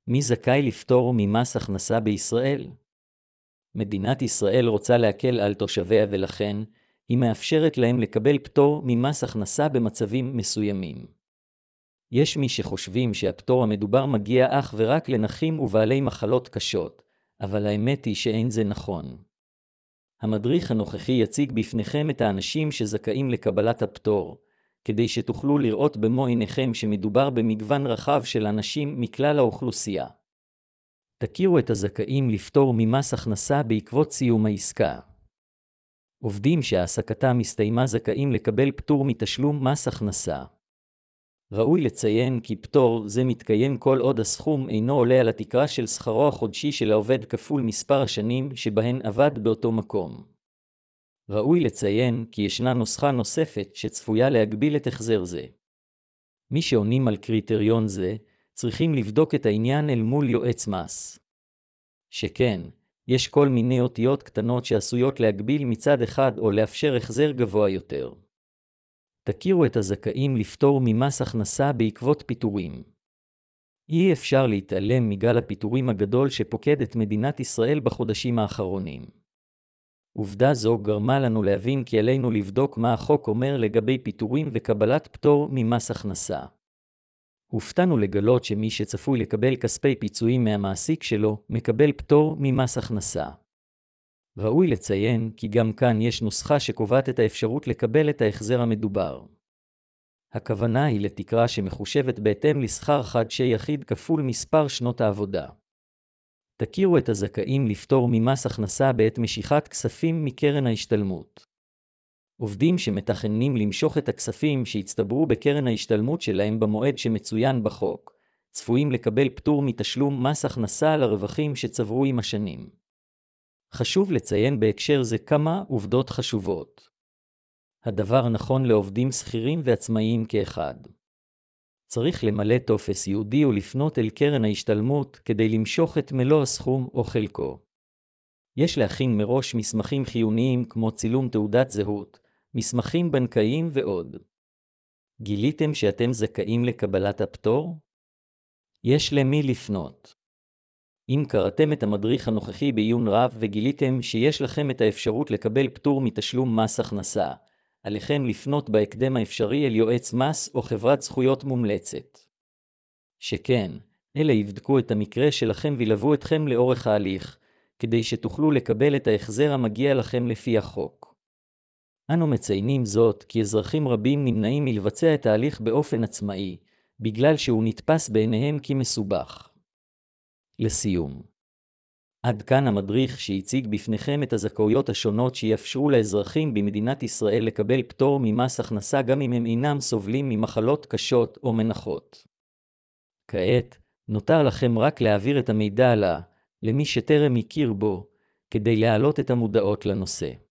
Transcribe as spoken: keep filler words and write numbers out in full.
מי זכאי לפטור ממס הכנסה בישראל? מדינת ישראל רוצה להקל על תושביה ולכן היא מאפשרת להם לקבל פטור ממס הכנסה במצבים מסוימים. יש מי שחושבים שהפטור המדובר מגיע אך ורק לנכים ובעלי מחלות קשות, אבל האמת היא שאין זה נכון. המדריך הנוכחי יציג בפניכם את האנשים שזכאים לקבלת הפטור, כדי שתוכלו לראות במו עיניכם שמדובר במגוון רחב של אנשים מכלל האוכלוסייה. תכירו את הזכאים לפטור ממס הכנסה בעקבות סיום העסקה. עובדים שהעסקתם הסתיימה זכאים לקבל פטור מתשלום מס הכנסה. ראוי לציין כי פטור זה מתקיים כל עוד הסכום אינו עולה על התקרה של שכרו החודשי של העובד כפול מספר השנים שבהן עבד באותו מקום. ראוי לציין כי ישנה נוסחה נוספת שצפויה להגביל את החזר זה. מי שעונים על קריטריון זה צריכים לבדוק את העניין אל מול יועץ מס. שכן, יש כל מיני אותיות קטנות שעשויות להגביל מצד אחד או לאפשר החזר גבוה יותר. תכירו את הזכאים לפטור ממס הכנסה בעקבות פיטורים. אי אפשר להתעלם מגל הפיטורים הגדול שפוקד את מדינת ישראל בחודשים האחרונים. עובדה זו גרמה לנו להבין כי עלינו לבדוק מה החוק אומר לגבי פיטורים וקבלת פטור ממס הכנסה. הופתענו לגלות שמי שצפוי לקבל כספי פיצויים מהמעסיק שלו מקבל פטור ממס הכנסה. ראוי לציין כי גם כאן יש נוסחה שקובעת את האפשרות לקבל את ההחזר המדובר. הכוונה היא לתקרה שמחושבת בהתאם לשכר חודשי יחיד כפול מספר שנות העבודה. תכירו את הזכאים לפטור ממס הכנסה בעת משיכת כספים מקרן ההשתלמות. עובדים שמתכננים למשוך את הכספים שהצטברו בקרן ההשתלמות שלהם במועד שמצוין בחוק, צפויים לקבל פטור מתשלום מס הכנסה על הרווחים שצברו עם השנים. חשוב לציין בהקשר זה כמה עובדות חשובות. הדבר נכון לעובדים שכירים ועצמאיים כאחד. צריך למלא טופס ייעודי ולפנות אל קרן ההשתלמות כדי למשוך את מלוא הסכום או חלקו. יש להכין מראש מסמכים חיוניים כמו צילום תעודת זהות, מסמכים בנקאיים ועוד. גיליתם שאתם זכאים לקבלת הפטור? יש למי לפנות. אם קראתם את המדריך הנוכחי בעיון רב וגיליתם שיש לכם את האפשרות לקבל פטור מתשלום מס הכנסה, עליכם לפנות בהקדם האפשרי אל יועץ מס או חברת זכויות מומלצת. שכן, אלה יבדקו את המקרה שלכם וילוו אתכם לאורך ההליך, כדי שתוכלו לקבל את ההחזר המגיע לכם לפי החוק. אנו מציינים זאת כי אזרחים רבים נמנעים מלבצע את ההליך באופן עצמאי, בגלל שהוא נתפס בעיניהם כמסובך. לסיום. עד כאן המדריך שהציג בפניכם את הזכאויות השונות שיאפשרו לאזרחים במדינת ישראל לקבל פטור ממס הכנסה גם אם הם אינם סובלים ממחלות קשות או מנחות. כעת, נותר לכם רק להעביר את המידע עלה למי שטרם הכיר בו, כדי להעלות את המודעות לנושא.